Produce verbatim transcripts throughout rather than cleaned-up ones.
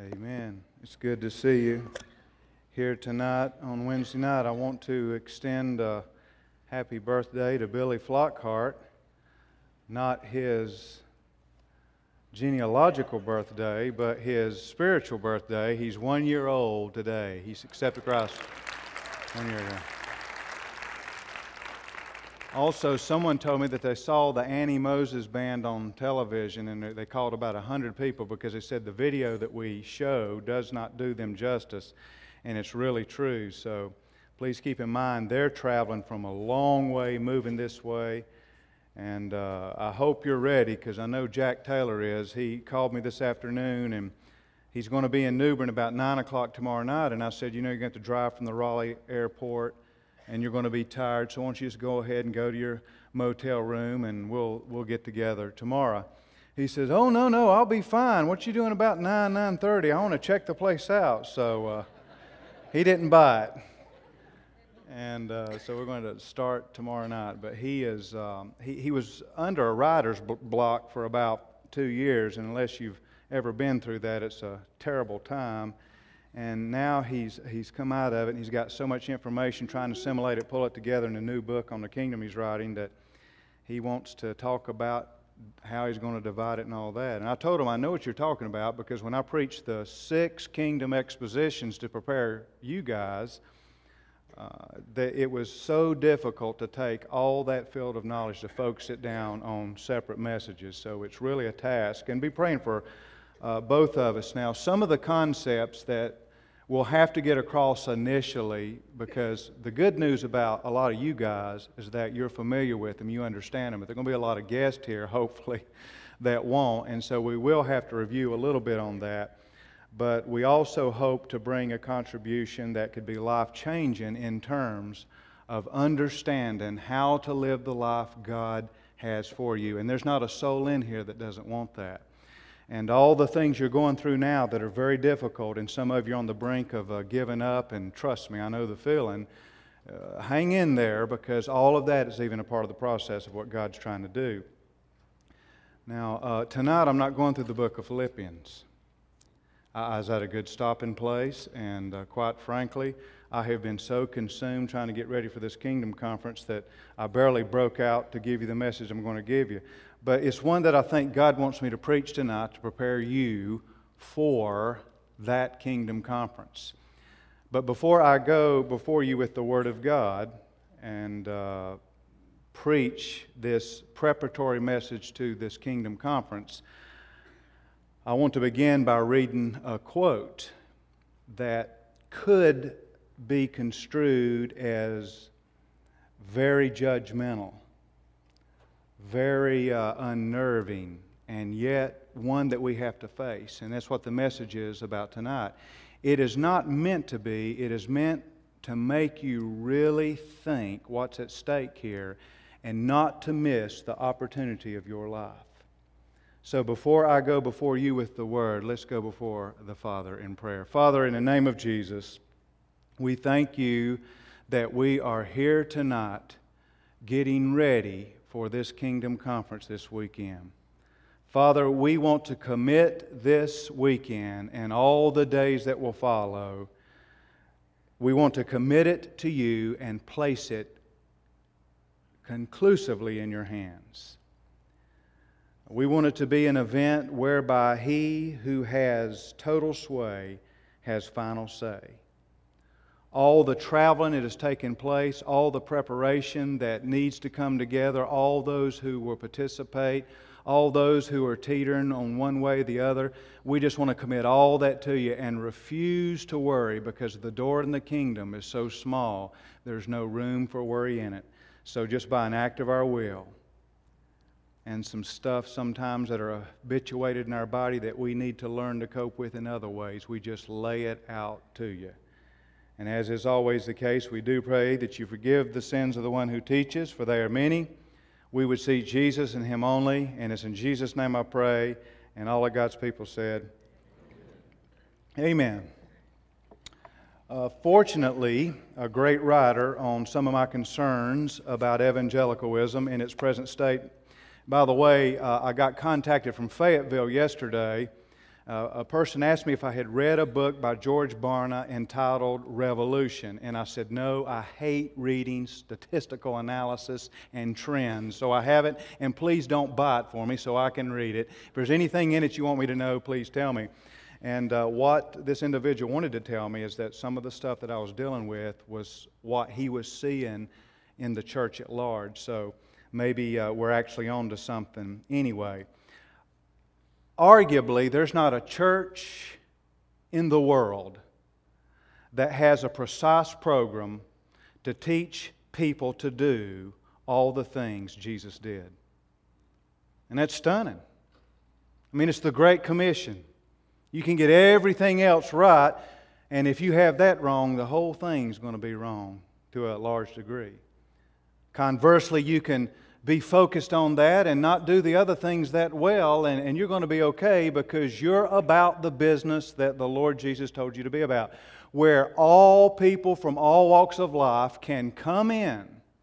Amen. It's good to see you here tonight on Wednesday night. I want to extend a happy birthday to Billy Flockhart, not his genealogical birthday, but his spiritual birthday. He's one year old today. He's accepted Christ one year ago. Also, someone told me that they saw the Annie Moses band on television, and they called about one hundred people because they said the video that we show does not do them justice, and it's really true. So please keep in mind they're traveling from a long way, moving this way, and uh, I hope you're ready because I know Jack Taylor is. He called me this afternoon, and he's going to be in New Bern about nine o'clock tomorrow night, and I said, you know, you're going to have to drive from the Raleigh airport, and you're going to be tired, so why don't you just go ahead and go to your motel room, and we'll we'll get together tomorrow. He says, oh, no, no, I'll be fine. What you doing about nine, nine thirty? I want to check the place out. So uh, he didn't buy it. And uh, so we're going to start tomorrow night. But he is um, he, he was under a writer's block for about two years, and unless you've ever been through that, it's a terrible time. And now he's he's come out of it, and he's got so much information, trying to assimilate it, pull it together in a new book on the kingdom he's writing, that he wants to talk about how he's going to divide it and all that. And I told him, I know what you're talking about, because when I preached the six kingdom expositions to prepare you guys, uh, that it was so difficult to take all that field of knowledge to focus it down on separate messages. So it's really a task. And be praying for uh, both of us. Now, some of the concepts that we'll have to get across initially, because the good news about a lot of you guys is that you're familiar with them, you understand them, but there are going to be a lot of guests here, hopefully, that won't, and so we will have to review a little bit on that. But we also hope to bring a contribution that could be life-changing in terms of understanding how to live the life God has for you. And there's not a soul in here that doesn't want that. And all the things you're going through now that are very difficult, and some of you are on the brink of uh, giving up, and trust me, I know the feeling, uh, hang in there, because all of that is even a part of the process of what God's trying to do. Now, uh, tonight I'm not going through the book of Philippians. I, I was at a good stopping place, and uh, quite frankly, I have been so consumed trying to get ready for this Kingdom Conference that I barely broke out to give you the message I'm going to give you. But it's one that I think God wants me to preach tonight to prepare you for that Kingdom Conference. But before I go before you with the Word of God and uh, preach this preparatory message to this Kingdom Conference, I want to begin by reading a quote that could be construed as very judgmental, very uh, unnerving, and yet one that we have to face. And that's what the message is about tonight. It is not meant to be, it is meant to make you really think what's at stake here and not to miss the opportunity of your life. So before I go before you with the Word, let's go before the Father in prayer. Father, in the name of Jesus, we thank you that we are here tonight getting ready for this Kingdom Conference this weekend. Father, we want to commit this weekend and all the days that will follow. We want to commit it to you and place it conclusively in your hands. We want it to be an event whereby He who has total sway has final say. All the traveling that has taken place, all the preparation that needs to come together, all those who will participate, all those who are teetering on one way or the other, we just want to commit all that to you and refuse to worry, because the door in the kingdom is so small, there's no room for worry in it. So just by an act of our will and some stuff sometimes that are habituated in our body that we need to learn to cope with in other ways, we just lay it out to you. And as is always the case, we do pray that you forgive the sins of the one who teaches, for they are many. We would see Jesus and Him only, and it's in Jesus' name I pray. And all of God's people said, Amen. Uh, fortunately, a great writer on some of my concerns about evangelicalism in its present state. By the way, uh, I got contacted from Fayetteville yesterday Uh, a person asked me if I had read a book by George Barna entitled Revolution, and I said, no, I hate reading statistical analysis and trends, so I haven't, and please don't buy it for me so I can read it. If there's anything in it you want me to know, please tell me. And uh, what this individual wanted to tell me is that some of the stuff that I was dealing with was what he was seeing in the church at large, so maybe uh, we're actually on to something anyway. Arguably, there's not a church in the world that has a precise program to teach people to do all the things Jesus did. And that's stunning. I mean, it's the Great Commission. You can get everything else right, and if you have that wrong, the whole thing's going to be wrong to a large degree. Conversely, you can be focused on that and not do the other things that well, and, and you're going to be okay because you're about the business that the Lord Jesus told you to be about, where all people from all walks of life can come in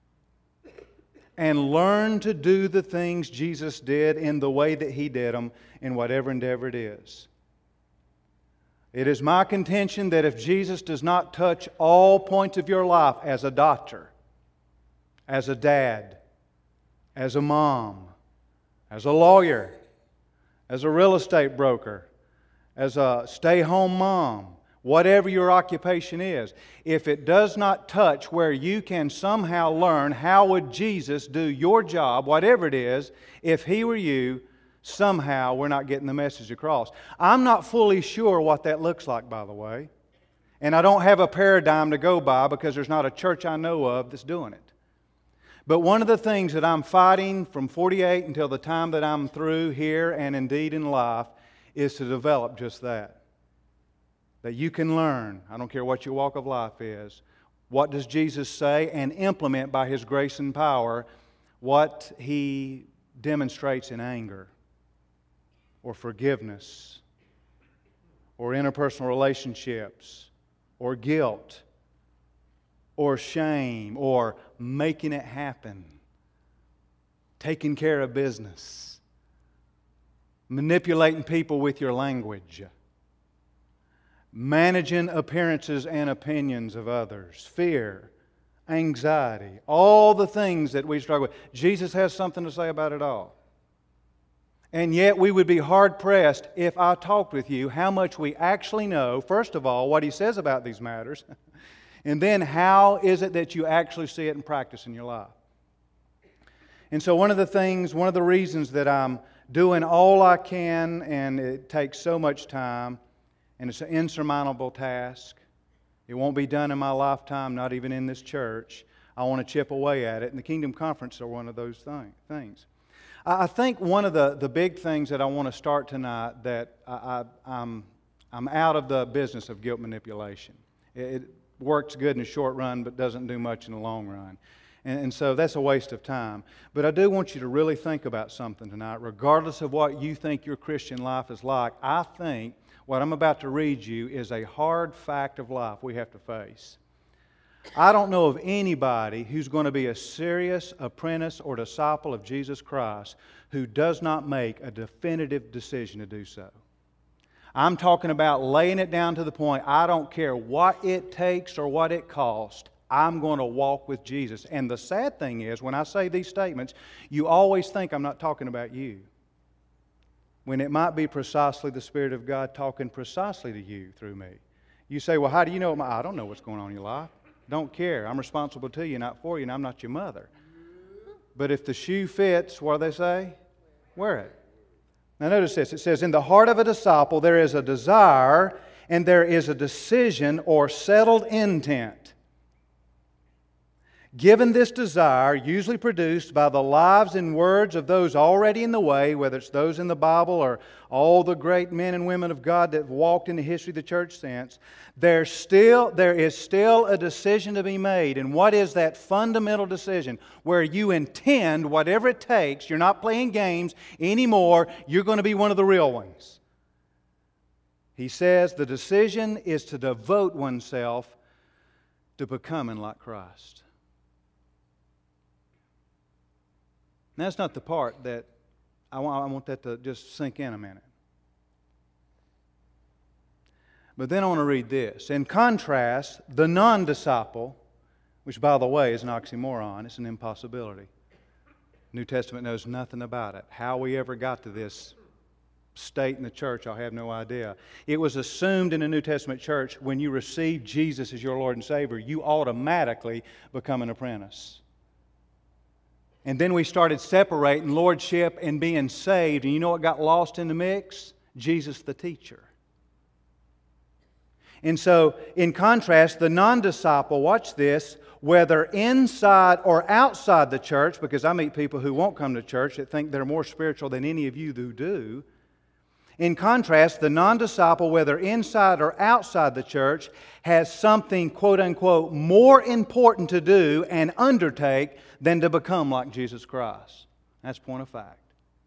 and learn to do the things Jesus did in the way that He did them in whatever endeavor it is. It is my contention that if Jesus does not touch all points of your life as a doctor, as a dad, as a mom, as a lawyer, as a real estate broker, as a stay-home mom, whatever your occupation is, if it does not touch where you can somehow learn how would Jesus do your job, whatever it is, if He were you, somehow we're not getting the message across. I'm not fully sure what that looks like, by the way, and I don't have a paradigm to go by because there's not a church I know of that's doing it. But one of the things that I'm fighting from forty-eight until the time that I'm through here and indeed in life is to develop just that. That you can learn, I don't care what your walk of life is, what does Jesus say, and implement by His grace and power what He demonstrates in anger or forgiveness or interpersonal relationships or guilt or shame, or making it happen, taking care of business, manipulating people with your language, managing appearances and opinions of others, fear, anxiety, all the things that we struggle with. Jesus has something to say about it all. And yet we would be hard-pressed if I talked with you how much we actually know, first of all, what He says about these matters, and then how is it that you actually see it in practice in your life. And so one of the things, one of the reasons that I'm doing all I can, and it takes so much time, and it's an insurmountable task. It won't be done in my lifetime, not even in this church. I want to chip away at it, and the Kingdom Conference are one of those things. I think one of the, the big things that I want to start tonight, that I, I, I'm, I'm out of the business of guilt manipulation. It, it works good in the short run, but doesn't do much in the long run. And, and so that's a waste of time. But I do want you to really think about something tonight. Regardless of what you think your Christian life is like, I think what I'm about to read you is a hard fact of life we have to face. I don't know of anybody who's going to be a serious apprentice or disciple of Jesus Christ who does not make a definitive decision to do so. I'm talking about laying it down to the point, I don't care what it takes or what it costs, I'm going to walk with Jesus. And the sad thing is, when I say these statements, you always think I'm not talking about you, when it might be precisely the Spirit of God talking precisely to you through me. You say, well, how do you know? I don't know what's going on in your life. Don't care. I'm responsible to you, not for you, and I'm not your mother. But if the shoe fits, what do they say? Wear it. Now notice this. It says, in the heart of a disciple there is a desire and there is a decision or settled intent. Given this desire, usually produced by the lives and words of those already in the way, whether it's those in the Bible or all the great men and women of God that have walked in the history of the church since, there's still, there is still a decision to be made. And what is that fundamental decision? Where you intend, whatever it takes, you're not playing games anymore, you're going to be one of the real ones. He says the decision is to devote oneself to becoming like Christ. Now, that's not the part that I want, I want that to just sink in a minute. But then I want to read this. In contrast, the non-disciple, which by the way is an oxymoron, it's an impossibility. New Testament knows nothing about it. How we ever got to this state in the church, I have no idea. It was assumed in the New Testament church when you receive Jesus as your Lord and Savior, you automatically become an apprentice. And then we started separating lordship and being saved. And you know what got lost in the mix? Jesus the teacher. And so, in contrast, the non-disciple, watch this, whether inside or outside the church, because I meet people who won't come to church that think they're more spiritual than any of you who do. In contrast, the non-disciple, whether inside or outside the church, has something, quote-unquote, more important to do and undertake than to become like Jesus Christ. That's point of fact.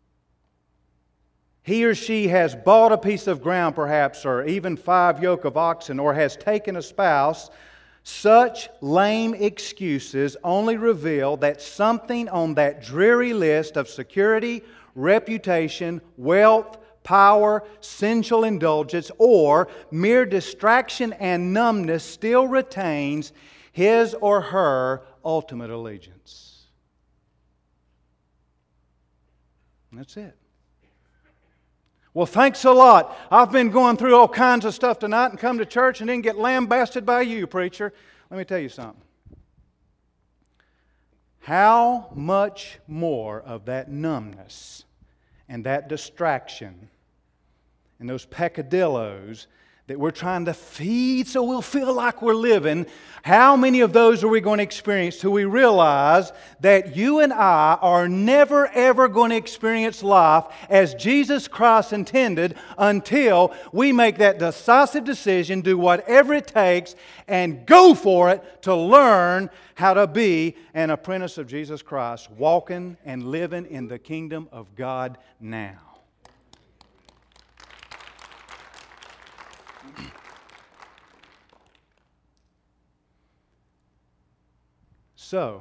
He or she has bought a piece of ground, perhaps, or even five yoke of oxen, or has taken a spouse. Such lame excuses only reveal that something on that dreary list of security, reputation, wealth, power, sensual indulgence, or mere distraction and numbness still retains his or her ultimate allegiance. And that's it. Well, thanks a lot. I've been going through all kinds of stuff tonight and come to church and then get lambasted by you, preacher. Let me tell you something. How much more of that numbness and that distraction and those peccadillos that we're trying to feed so we'll feel like we're living, how many of those are we going to experience till we realize that you and I are never ever going to experience life as Jesus Christ intended until we make that decisive decision, do whatever it takes, and go for it to learn how to be an apprentice of Jesus Christ, walking and living in the kingdom of God now. So,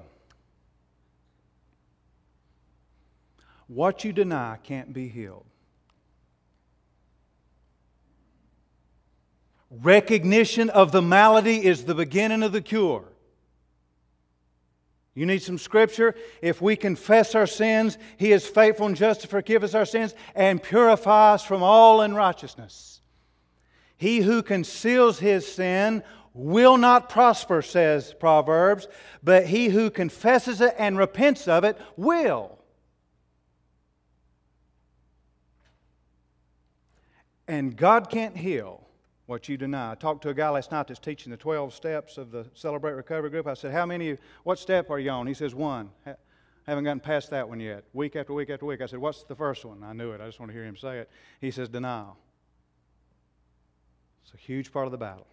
what you deny can't be healed. Recognition of the malady is the beginning of the cure. You need some scripture? If we confess our sins, He is faithful and just to forgive us our sins and purify us from all unrighteousness. He who conceals his sin will not prosper, says Proverbs, but he who confesses it and repents of it will. And God can't heal what you deny. I talked to a guy last night that's teaching the twelve steps of the Celebrate Recovery group. I said, how many, what step are you on? He says, one. I haven't gotten past that one yet. Week after week after week. I said, what's the first one? I knew it. I just want to hear him say it. He says, denial. It's a huge part of the battle.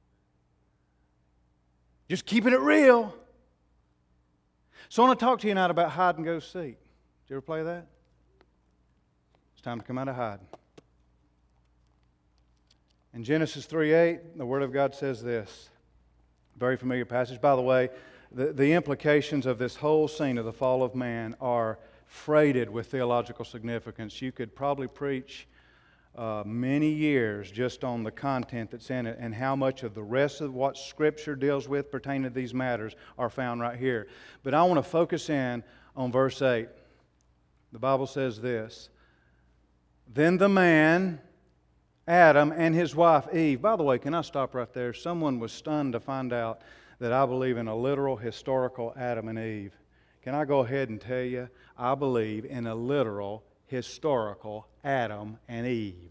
Just keeping it real. So I want to talk to you tonight about hide and go seek. Did you ever play that? It's time to come out of hiding. In Genesis three eight, the Word of God says this. Very familiar passage. By the way, the, the implications of this whole scene of the fall of man are freighted with theological significance. You could probably preach Uh, many years just on the content that's in it and how much of the rest of what Scripture deals with pertaining to these matters are found right here. But I want to focus in on verse eight. The Bible says this. Then the man, Adam, and his wife Eve. By the way, can I stop right there? Someone was stunned to find out that I believe in a literal, historical Adam and Eve. Can I go ahead and tell you, I believe in a literal, historical Adam and Eve.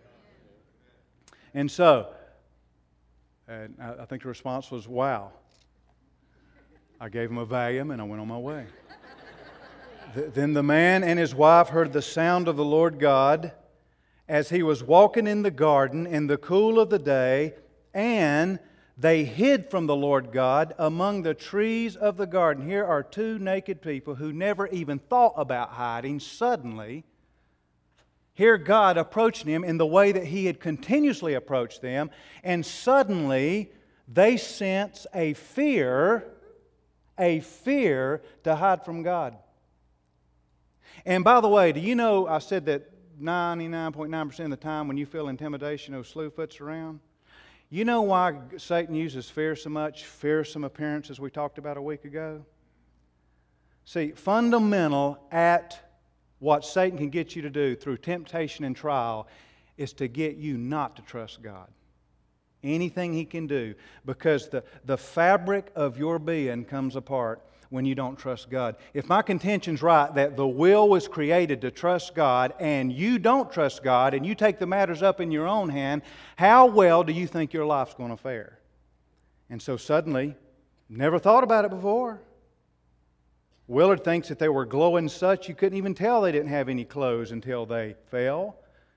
And so, and I think the response was, wow. I gave him a Valium and I went on my way. Then the man and his wife heard the sound of the Lord God as He was walking in the garden in the cool of the day, and they hid from the Lord God among the trees of the garden. Here are two naked people who never even thought about hiding. Suddenly, hear God approaching them in the way that He had continuously approached them, and suddenly they sense a fear, a fear to hide from God. And by the way, do you know I said that ninety-nine point nine percent of the time when you feel intimidation, those slewfoots around? You know why Satan uses fear so much? Fearsome appearances we talked about a week ago. See, fundamental at what Satan can get you to do through temptation and trial is to get you not to trust God. Anything he can do, because the, the fabric of your being comes apart when you don't trust God. If my contention's right that the will was created to trust God and you don't trust God and you take the matters up in your own hand, how well do you think your life's going to fare? And so suddenly, never thought about it before. Willard thinks that they were glowing such you couldn't even tell they didn't have any clothes until they fell.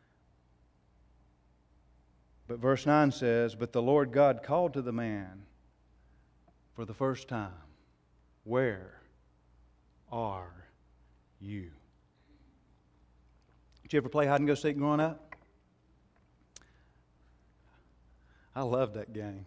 But verse nine says, "But the Lord God called to the man for the first time, 'Where are you?'" Did you ever play hide and go seek growing up? I loved that game.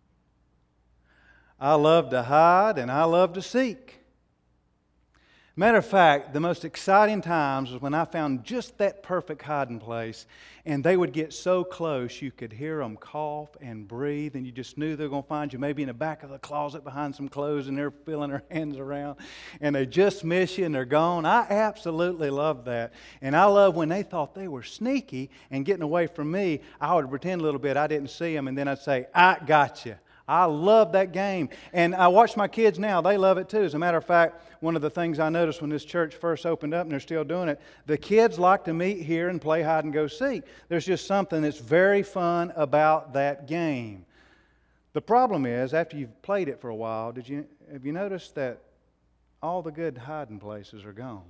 I loved to hide and I loved to seek. Matter of fact, the most exciting times was when I found just that perfect hiding place, and they would get so close you could hear them cough and breathe, and you just knew they were going to find you maybe in the back of the closet behind some clothes, and they're feeling their hands around, and they just miss you and they're gone. I absolutely loved that. And I love when they thought they were sneaky and getting away from me, I would pretend a little bit I didn't see them, and then I'd say, "I got you." I love that game. And I watch my kids now. They love it too. As a matter of fact, one of the things I noticed when this church first opened up, and they're still doing it, the kids like to meet here and play hide and go seek. There's just something that's very fun about that game. The problem is, after you've played it for a while, did you have you noticed that all the good hiding places are gone?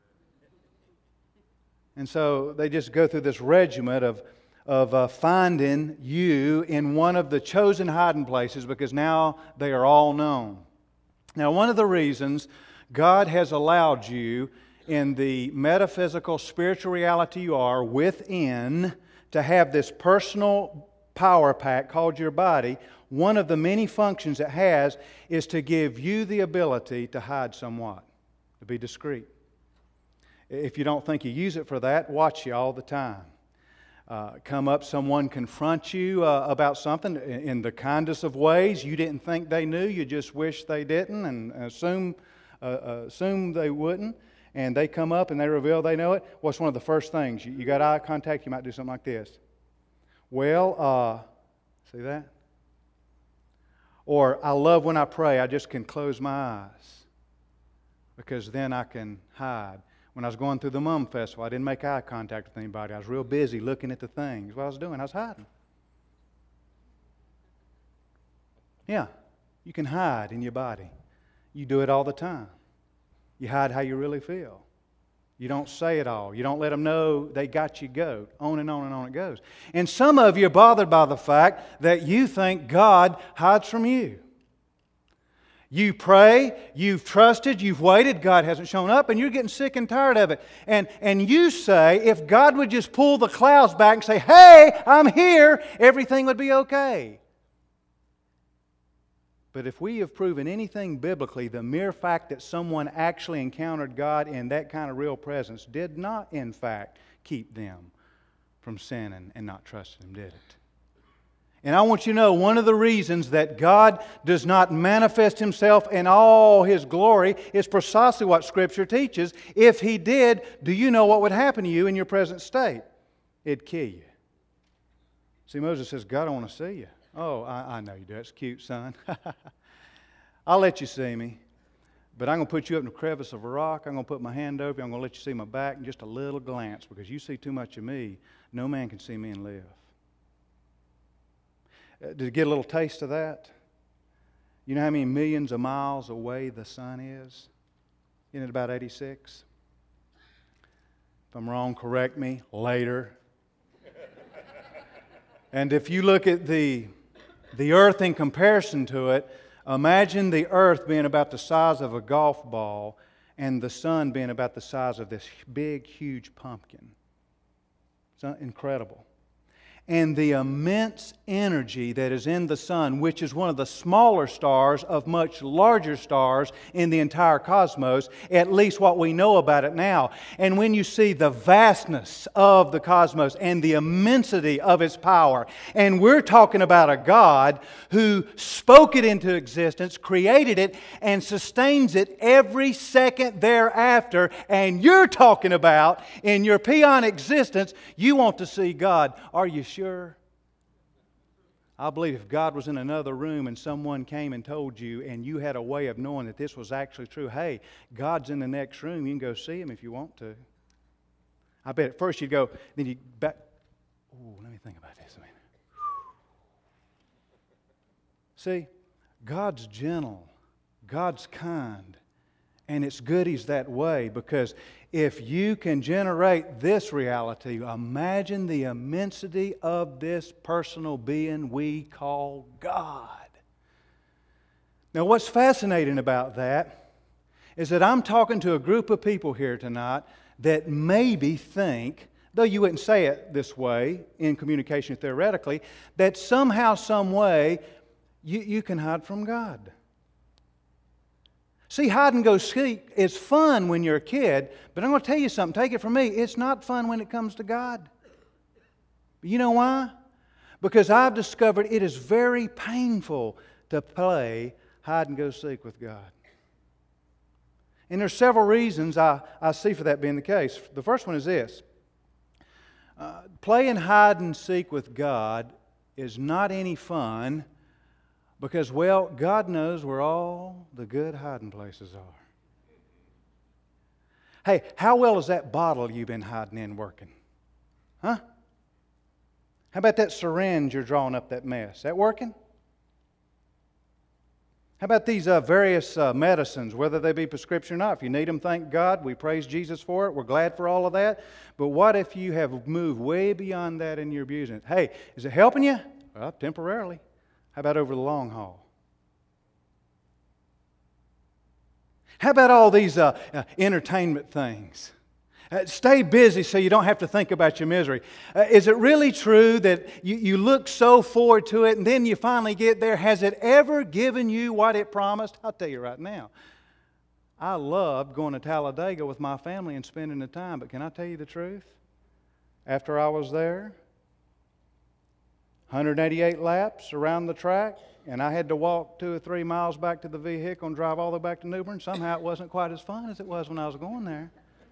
And so they just go through this regiment of of uh, finding you in one of the chosen hiding places, because now they are all known. Now, one of the reasons God has allowed you in the metaphysical, spiritual reality you are within to have this personal power pack called your body, one of the many functions it has is to give you the ability to hide somewhat, to be discreet. If you don't think you use it for that, watch you all the time. Uh, come up, someone confront you uh, about something in the kindest of ways. You didn't think they knew, you just wish they didn't, and assume, uh, uh, assume they wouldn't. And they come up and they reveal they know it. What's one of the first things? You, you got eye contact, you might do something like this. Well, uh, see that? Or, I love when I pray, I just can close my eyes, because then I can hide. When I was going through the Mum Festival, I didn't make eye contact with anybody. I was real busy looking at the things. What I was doing, I was hiding. Yeah, you can hide in your body. You do it all the time. You hide how you really feel. You don't say it all. You don't let them know they got you goat. On and on and on it goes. And some of you are bothered by the fact that you think God hides from you. You pray, you've trusted, you've waited, God hasn't shown up, and you're getting sick and tired of it. And, and you say, if God would just pull the clouds back and say, "Hey, I'm here," everything would be okay. But if we have proven anything biblically, the mere fact that someone actually encountered God in that kind of real presence did not, in fact, keep them from sinning and not trusting Him, did it? And I want you to know, one of the reasons that God does not manifest Himself in all His glory is precisely what Scripture teaches. If He did, do you know what would happen to you in your present state? It'd kill you. See, Moses says, "God, I want to see you." "Oh, I, I know you do. That's cute, son. I'll let you see me. But I'm going to put you up in the crevice of a rock. I'm going to put my hand over you. I'm going to let you see my back and just a little glance, because you see too much of me. No man can see me and live." Did you get a little taste of that? You know how many millions of miles away the sun is? Isn't it about eighty-six? If I'm wrong, correct me later. And if you look at the, the earth in comparison to it, imagine the earth being about the size of a golf ball and the sun being about the size of this big, huge pumpkin. It's incredible. and the immense energy that is in the sun, which is one of the smaller stars of much larger stars in the entire cosmos, at least what we know about it now. And when you see the vastness of the cosmos and the immensity of its power, and we're talking about a God who spoke it into existence, created it, and sustains it every second thereafter, and you're talking about in your peon existence, you want to see God. Are you sure? I believe if God was in another room and someone came and told you and you had a way of knowing that this was actually true, hey, God's in the next room, you can go see Him if you want to. I bet at first you'd go, then you back, oh, let me think about this a minute. See, God's gentle, God's kind, and it's good He's that way, because if you can generate this reality, imagine the immensity of this personal being we call God. Now, what's fascinating about that is that I'm talking to a group of people here tonight that maybe think, though you wouldn't say it this way in communication theoretically, that somehow, some way, you, you can hide from God. See, hide and go seek is fun when you're a kid, but I'm going to tell you something. Take it from me. It's not fun when it comes to God. You know why? Because I've discovered it is very painful to play hide and go seek with God. And there's several reasons I, I see for that being the case. The first one is this. Uh, playing hide and seek with God is not any fun, because, well, God knows where all the good hiding places are. Hey, how well is that bottle you've been hiding in working? Huh? How about that syringe you're drawing up that mess? That working? How about these uh, various uh, medicines, whether they be prescription or not? If you need them, thank God. We praise Jesus for it. We're glad for all of that. But what if you have moved way beyond that and you're abusing it? Hey, is it helping you? Well, temporarily. How about over the long haul? How about all these uh, uh, entertainment things? Uh, stay busy so you don't have to think about your misery. Uh, is it really true that you, you look so forward to it and then you finally get there? Has it ever given you what it promised? I'll tell you right now. I loved going to Talladega with my family and spending the time, but can I tell you the truth? After I was there, one hundred eighty-eight laps around the track, and I had to walk two or three miles back to the vehicle and drive all the way back to New Bern. Somehow it wasn't quite as fun as it was when I was going there.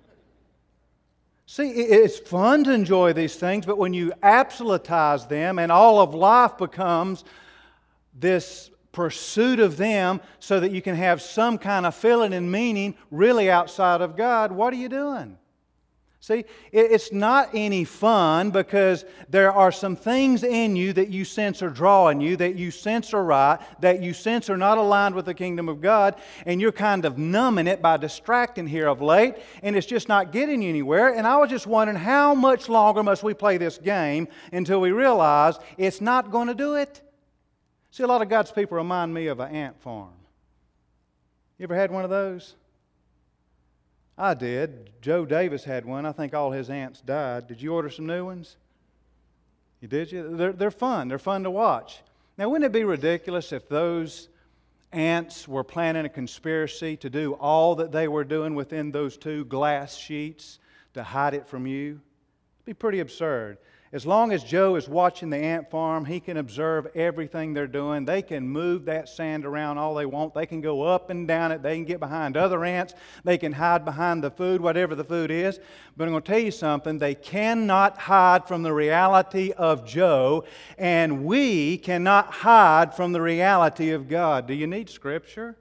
See, it's fun to enjoy these things, but when you absolutize them and all of life becomes this pursuit of them so that you can have some kind of feeling and meaning really outside of God, what are you doing? See, it's not any fun, because there are some things in you that you sense are drawing you, that you sense are right, that you sense are not aligned with the kingdom of God, and you're kind of numbing it by distracting here of late, and it's just not getting you anywhere. And I was just wondering, how much longer must we play this game until we realize it's not going to do it? See, a lot of God's people remind me of an ant farm. You ever had one of those? I did. Joe Davis had one. I think all his ants died. Did you order some new ones? You did? You? They're, they're fun. They're fun to watch. Now, wouldn't it be ridiculous if those ants were planning a conspiracy to do all that they were doing within those two glass sheets to hide it from you? It'd be pretty absurd. As long as Joe is watching the ant farm, he can observe everything they're doing. They can move that sand around all they want. They can go up and down it. They can get behind other ants. They can hide behind the food, whatever the food is. But I'm going to tell you something. They cannot hide from the reality of Joe, and we cannot hide from the reality of God. Do you need Scripture?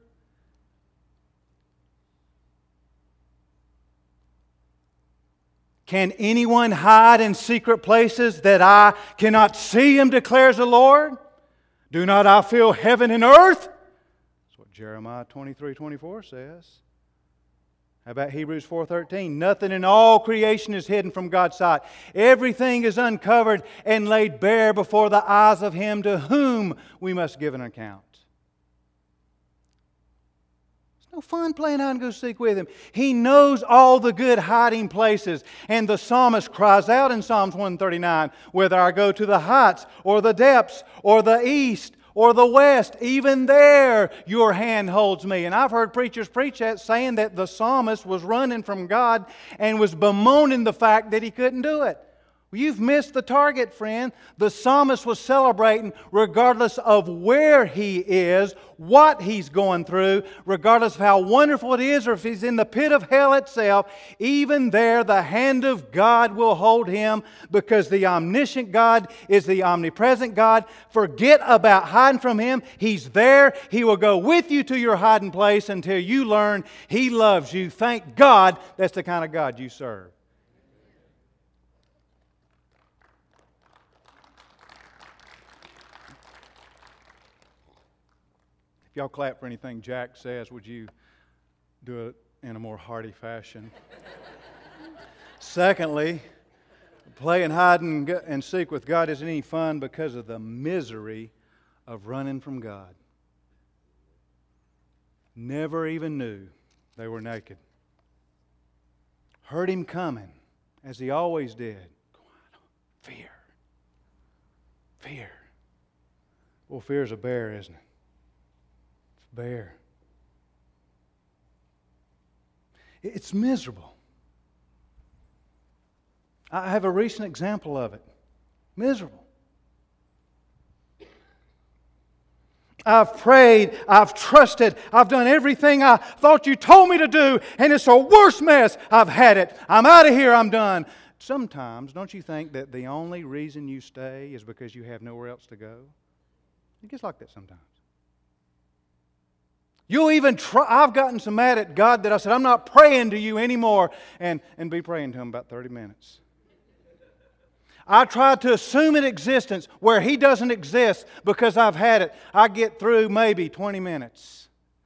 Can anyone hide in secret places that I cannot see him, declares the Lord? Do not I fill heaven and earth? That's what Jeremiah twenty-three twenty-four says. How about Hebrews four thirteen? Nothing in all creation is hidden from God's sight. Everything is uncovered and laid bare before the eyes of Him to whom we must give an account. There's no fun playing hide and go seek with Him. He knows all the good hiding places. And the psalmist cries out in Psalms one thirty-nine, whether I go to the heights or the depths or the east or the west, even there your hand holds me. And I've heard preachers preach that, saying that the psalmist was running from God and was bemoaning the fact that he couldn't do it. Well, you've missed the target, friend. The psalmist was celebrating regardless of where he is, what he's going through, regardless of how wonderful it is, or if he's in the pit of hell itself. Even there, the hand of God will hold him, because the omniscient God is the omnipresent God. Forget about hiding from Him. He's there. He will go with you to your hiding place until you learn He loves you. Thank God that's the kind of God you serve. If y'all clap for anything Jack says, would you do it in a more hearty fashion? Secondly, playing hide and, and seek with God isn't any fun because of the misery of running from God. Never even knew they were naked. Heard Him coming, as He always did. Fear. Fear. Well, fear's a bear, isn't it? Bear. It's miserable. I have a recent example of it. Miserable. I've prayed, I've trusted, I've done everything I thought You told me to do, and it's a worse mess. I've had it. I'm out of here. I'm done. Sometimes, don't you think that the only reason you stay is because you have nowhere else to go? It gets like that sometimes. You'll even try. I've gotten so mad at God that I said, I'm not praying to You anymore, and, and be praying to Him about thirty minutes. I try to assume an existence where He doesn't exist because I've had it. I get through maybe twenty minutes.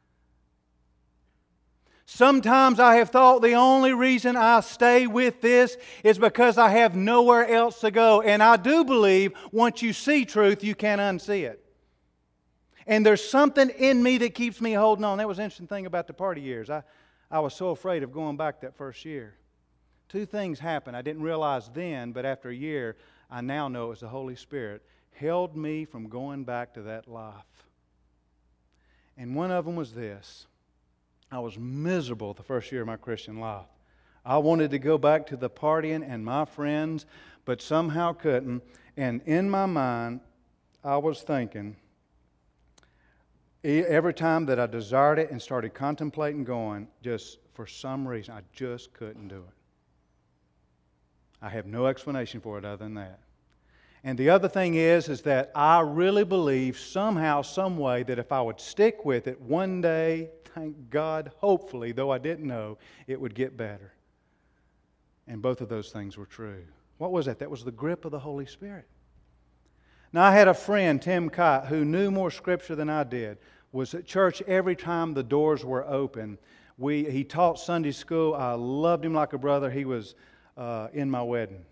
Sometimes I have thought the only reason I stay with this is because I have nowhere else to go. And I do believe once you see truth, you can't unsee it. And there's something in me that keeps me holding on. That was an interesting thing about the party years. I, I was so afraid of going back that first year. Two things happened. I didn't realize then, but after a year, I now know it was the Holy Spirit held me from going back to that life. And one of them was this. I was miserable the first year of my Christian life. I wanted to go back to the partying and my friends, but somehow couldn't. And in my mind, I was thinking, every time that I desired it and started contemplating going, just for some reason, I just couldn't do it. I have no explanation for it other than that. And the other thing is, is that I really believe somehow, some way, that if I would stick with it, one day, thank God, hopefully, though I didn't know, it would get better. And both of those things were true. What was that? That was the grip of the Holy Spirit. Now, I had a friend, Tim Kite, who knew more Scripture than I did, was at church every time the doors were open. We, he taught Sunday school. I loved him like a brother. He was uh, in my wedding.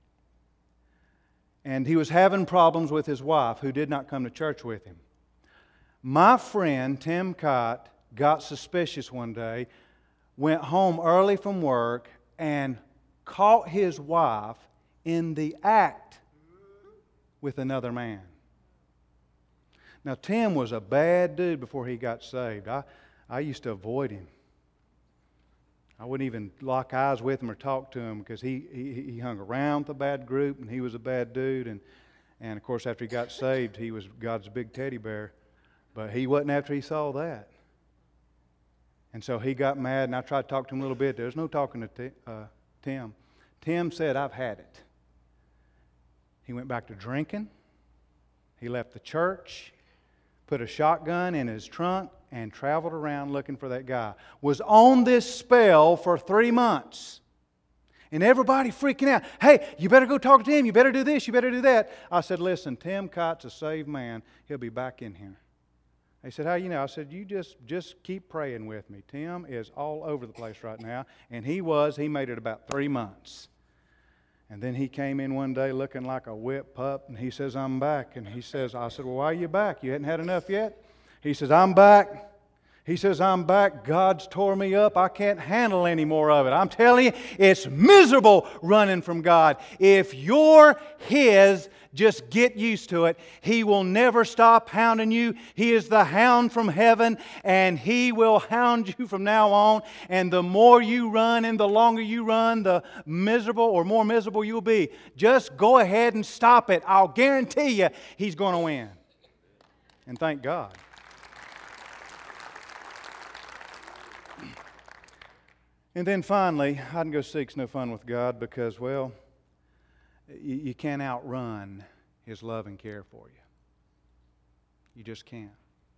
And he was having problems with his wife, who did not come to church with him. My friend, Tim Kite, got suspicious one day, went home early from work, and caught his wife in the act with another man. Now, Tim was a bad dude before he got saved. I, I used to avoid him. I wouldn't even lock eyes with him or talk to him because he, he, he hung around with a bad group and he was a bad dude. And, and of course, after he got saved, he was God's big teddy bear. But he wasn't after he saw that. And so he got mad, and I tried to talk to him a little bit. There's no talking to t- uh, Tim. Tim said, I've had it. He went back to drinking. He left the church, put a shotgun in his trunk, and traveled around looking for that guy. Was on this spell for three months. And everybody freaking out. Hey, you better go talk to him. You better do this. You better do that. I said, listen, Tim Kite's a saved man. He'll be back in here. They said, how you know? I said, you just, just keep praying with me. Tim is all over the place right now. And he was. He made it about three months. And then he came in one day looking like a whipped pup. And he says, I'm back. And he says, I said, well, why are you back? You hadn't had enough yet? He says, I'm back. He says, I'm back. God's tore me up. I can't handle any more of it. I'm telling you, it's miserable running from God. If you're His, just get used to it. He will never stop hounding you. He is the hound from heaven, and He will hound you from now on. And the more you run and the longer you run, the miserable or more miserable you'll be. Just go ahead and stop it. I'll guarantee you He's going to win. And thank God. And then finally, hide and go seek's no fun with God because, well, you, you can't outrun His love and care for you. You just can't.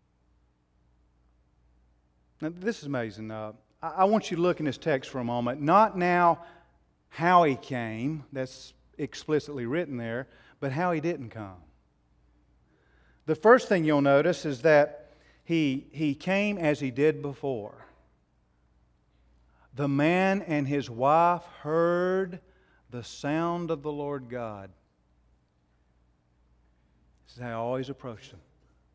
Now, this is amazing. Uh, I, I want you to look in this text for a moment. Not now how He came, that's explicitly written there, but how He didn't come. The first thing you'll notice is that He, he came as He did before. The man and his wife heard the sound of the Lord God. This is how I always approached them.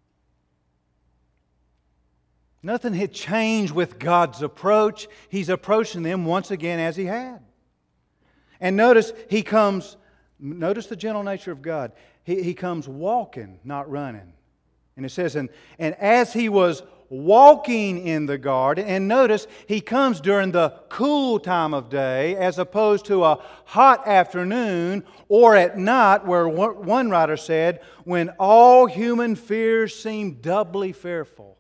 Nothing had changed with God's approach. He's approaching them once again as He had. And notice He comes, notice the gentle nature of God. He, he comes walking, not running. And it says, and, and as He was walking in the garden, and notice He comes during the cool time of day as opposed to a hot afternoon or at night, where one writer said, when all human fears seem doubly fearful.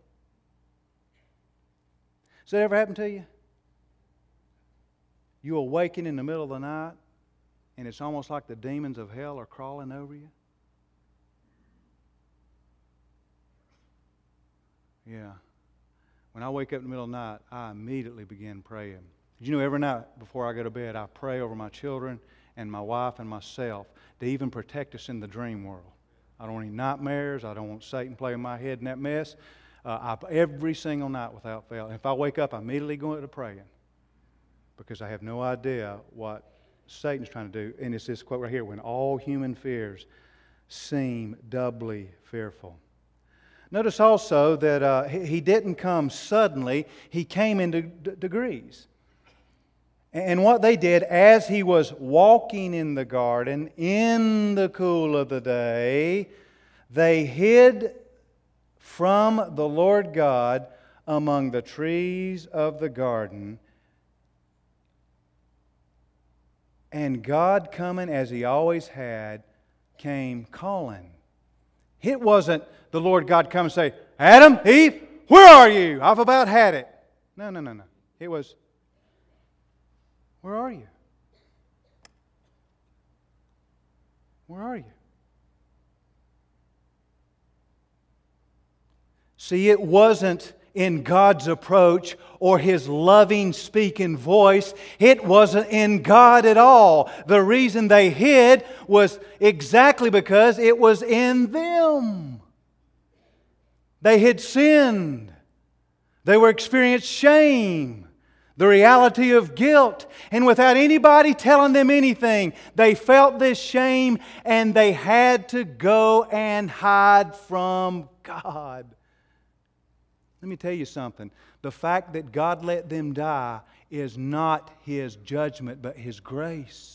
Has that ever happened to you? You awaken in the middle of the night and it's almost like the demons of hell are crawling over you? Yeah. When I wake up in the middle of the night, I immediately begin praying. You know, every night before I go to bed, I pray over my children and my wife and myself to even protect us in the dream world. I don't want any nightmares. I don't want Satan playing my head in that mess. Uh, I, every single night without fail. If I wake up, I immediately go into praying because I have no idea what Satan's trying to do. And it's this quote right here, when all human fears seem doubly fearful. Notice also that uh, He didn't come suddenly. He came in de- degrees. And what they did as He was walking in the garden in the cool of the day, they hid from the Lord God among the trees of the garden. And God, coming as He always had, came calling. It wasn't the Lord God come and say, Adam, Eve, where are you? I've about had it. No, no, no, no. It was, where are you? Where are you? See, it wasn't in God's approach or His loving speaking voice. It wasn't in God at all. The reason they hid was exactly because it was in them. They had sinned. They were experiencing shame, the reality of guilt. And without anybody telling them anything, they felt this shame and they had to go and hide from God. Let me tell you something. The fact that God let them die is not His judgment, but His grace.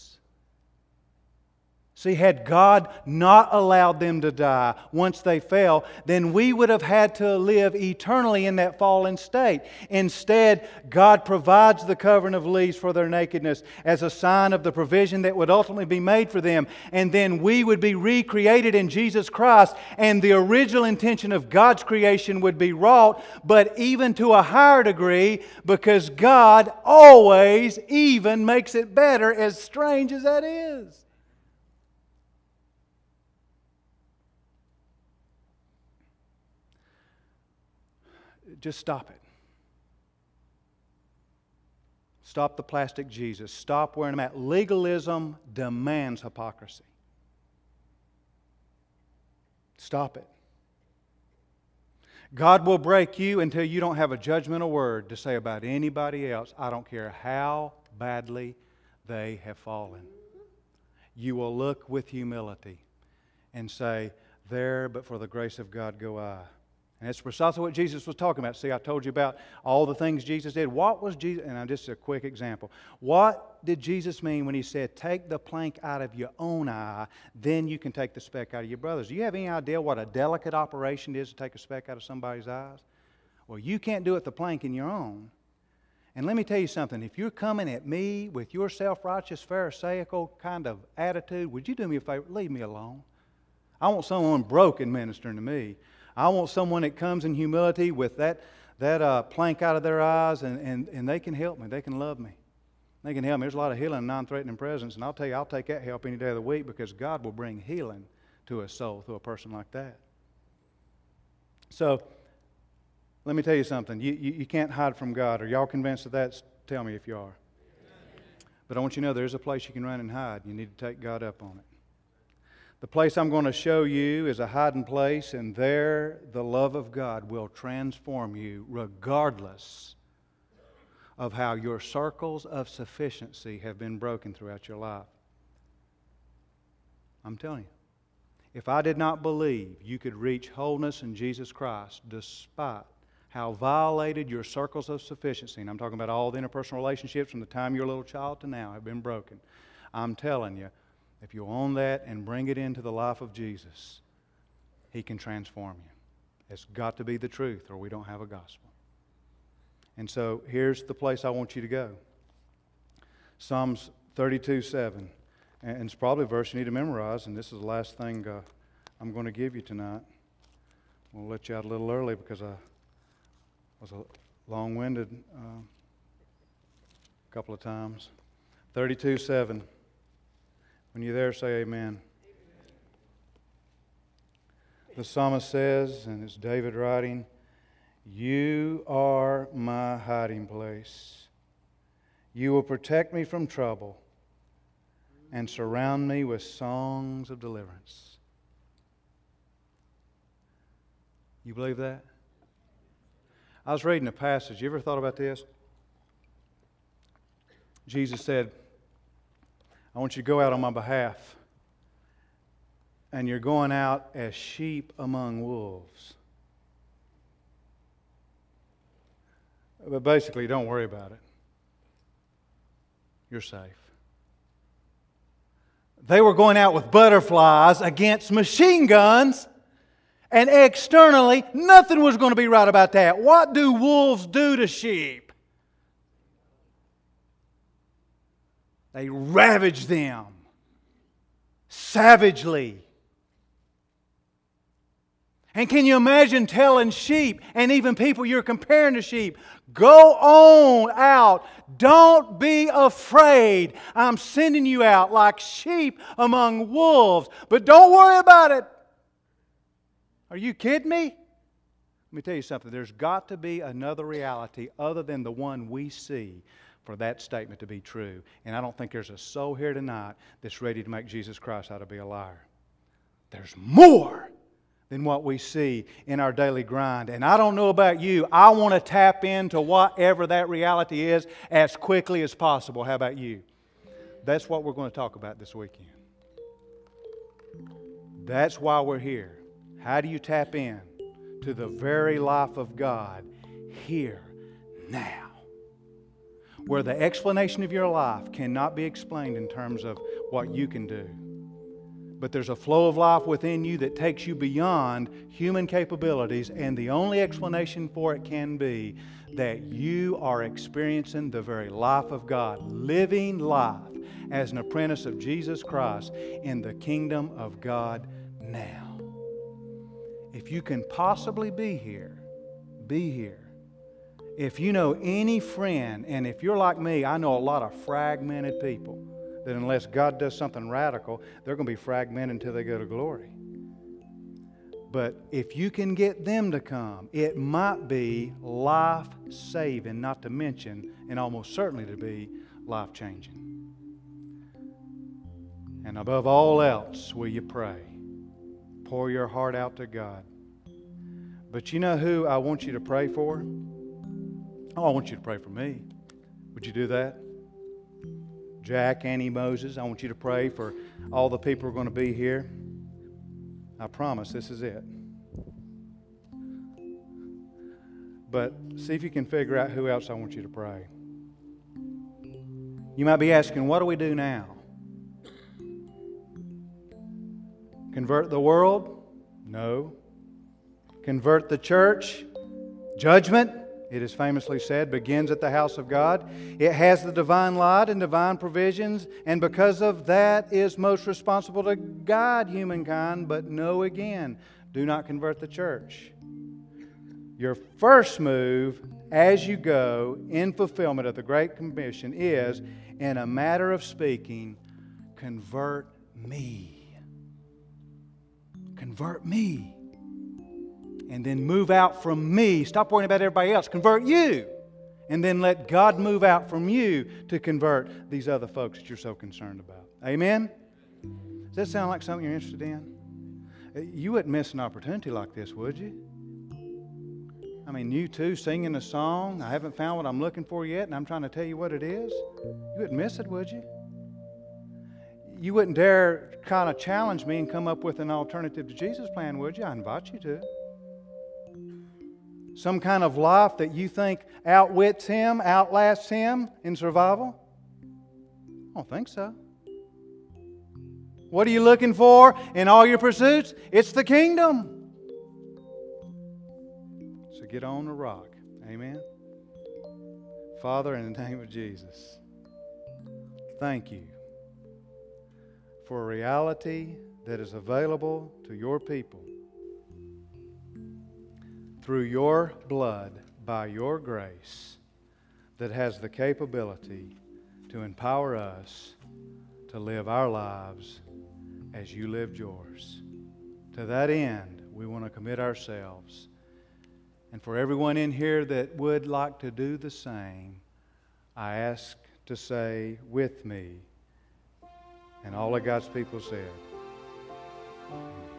See, had God not allowed them to die once they fell, then we would have had to live eternally in that fallen state. Instead, God provides the covering of leaves for their nakedness as a sign of the provision that would ultimately be made for them. And then we would be recreated in Jesus Christ, and the original intention of God's creation would be wrought, but even to a higher degree, because God always even makes it better, as strange as that is. Just stop it. Stop the plastic Jesus. Stop wearing them out. Legalism demands hypocrisy. Stop it. God will break you until you don't have a judgmental word to say about anybody else. I don't care how badly they have fallen. You will look with humility and say, there, but for the grace of God go I. And that's precisely what Jesus was talking about. See, I told you about all the things Jesus did. What was Jesus, and just a quick example. What did Jesus mean when He said, take the plank out of your own eye, then you can take the speck out of your brother's? Do you have any idea what a delicate operation it is to take a speck out of somebody's eyes? Well, you can't do it the plank in your own. And let me tell you something. If you're coming at me with your self-righteous, pharisaical kind of attitude, would you do me a favor? Leave me alone. I want someone broken ministering to me. I want someone that comes in humility with that, that uh, plank out of their eyes, and, and, and they can help me. They can love me. They can help me. There's a lot of healing in non-threatening presence, and I'll tell you, I'll take that help any day of the week, because God will bring healing to a soul through a person like that. So, let me tell you something. You, you, you can't hide from God. Are y'all convinced of that? Tell me if you are. But I want you to know there's a place you can run and hide. You need to take God up on it. The place I'm going to show you is a hiding place, and there the love of God will transform you regardless of how your circles of sufficiency have been broken throughout your life. I'm telling you. If I did not believe you could reach wholeness in Jesus Christ despite how violated your circles of sufficiency, and I'm talking about all the interpersonal relationships from the time you're a little child to now have been broken, I'm telling you, if you'll own that and bring it into the life of Jesus, He can transform you. It's got to be the truth, or we don't have a gospel. And so here's the place I want you to go. Psalms thirty-two seven. And it's probably a verse you need to memorize, and this is the last thing uh, I'm going to give you tonight. We'll let you out a little early because I was a long-winded uh, a couple of times. thirty-two seven. When you're there, say amen. The psalmist says, and it's David writing, "You are my hiding place. You will protect me from trouble and surround me with songs of deliverance." You believe that? I was reading a passage. You ever thought about this? Jesus said, I want you to go out on my behalf. And you're going out as sheep among wolves. But basically, don't worry about it. You're safe. They were going out with butterflies against machine guns, and externally, nothing was going to be right about that. What do wolves do to sheep? They ravage them savagely. And can you imagine telling sheep, and even people you're comparing to sheep, go on out. Don't be afraid. I'm sending you out like sheep among wolves. But don't worry about it. Are you kidding me? Let me tell you something. There's got to be another reality other than the one we see for that statement to be true. And I don't think there's a soul here tonight that's ready to make Jesus Christ out to be a liar. There's more than what we see in our daily grind. And I don't know about you, I want to tap into whatever that reality is as quickly as possible. How about you? That's what we're going to talk about this weekend. That's why we're here. How do you tap in to the very life of God here, now? Where the explanation of your life cannot be explained in terms of what you can do. But there's a flow of life within you that takes you beyond human capabilities, and the only explanation for it can be that you are experiencing the very life of God, living life as an apprentice of Jesus Christ in the kingdom of God now. If you can possibly be here, be here. If you know any friend, and if you're like me, I know a lot of fragmented people that unless God does something radical, they're going to be fragmented until they go to glory. But if you can get them to come, it might be life-saving, not to mention, and almost certainly to be life-changing. And above all else, will you pray? Pour your heart out to God. But you know who I want you to pray for? Oh, I want you to pray for me. Would you do that? Jack, Annie, Moses, I want you to pray for all the people who are going to be here. I promise this is it. but see if you can figure out who else I want you to pray. You might be asking, what do we do now? Convert the world? No. Convert the church? Judgment, it is famously said, begins at the house of God. It has the divine light and divine provisions, and because of that is most responsible to guide humankind. But no, again, do not convert the church. Your first move as you go in fulfillment of the Great Commission is, in a matter of speaking, convert me. Convert me. And then move out from me. Stop worrying about everybody else. Convert you. And then let God move out from you to convert these other folks that you're so concerned about. Amen? Does that sound like something you're interested in? You wouldn't miss an opportunity like this, would you? I mean, you too, singing a song. I haven't found what I'm looking for yet, and I'm trying to tell you what it is. You wouldn't miss it, would you? You wouldn't dare kind of challenge me and come up with an alternative to Jesus plan, would you? I invite you to. Some kind of life that you think outwits Him, outlasts Him in survival? I don't think so. What are you looking for in all your pursuits? It's the kingdom. So get on the rock. Amen. Father, in the name of Jesus, thank you for a reality that is available to your people through your blood, by your grace, that has the capability to empower us to live our lives as you lived yours. To that end, we want to commit ourselves. And for everyone in here that would like to do the same, I ask to say with me, and all of God's people said, Amen.